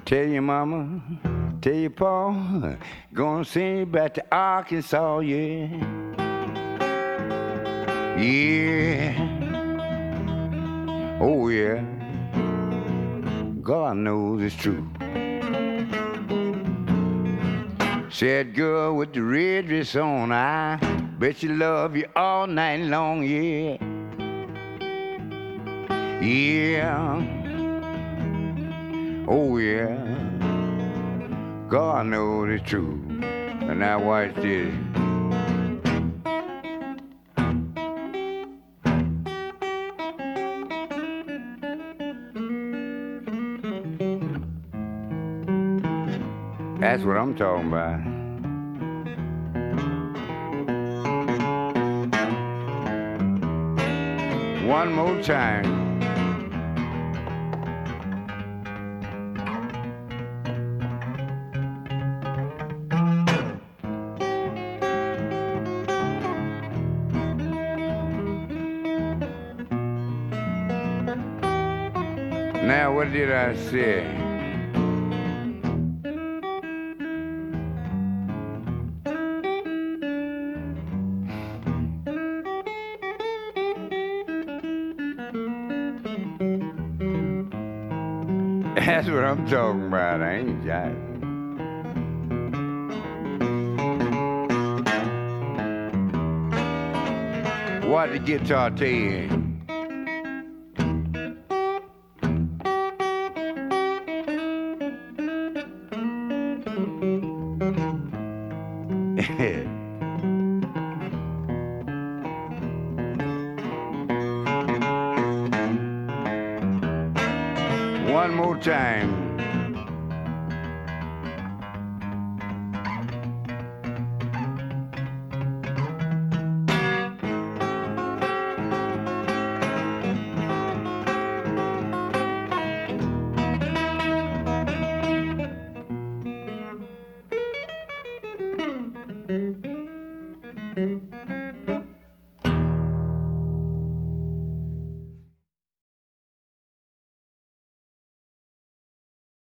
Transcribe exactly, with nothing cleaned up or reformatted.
Tell your mama, tell your pa, gonna send you back to Arkansas, yeah. Yeah. Oh, yeah. God knows it's true. Said girl with the red dress on, I bet she love you all night long, yeah. Yeah. Oh, yeah. God knows it's true. And now watch this. That's what I'm talking about. One more time. Now what did I say? That's what I'm talking about, I ain't jiving. What the guitar tell you? One more time.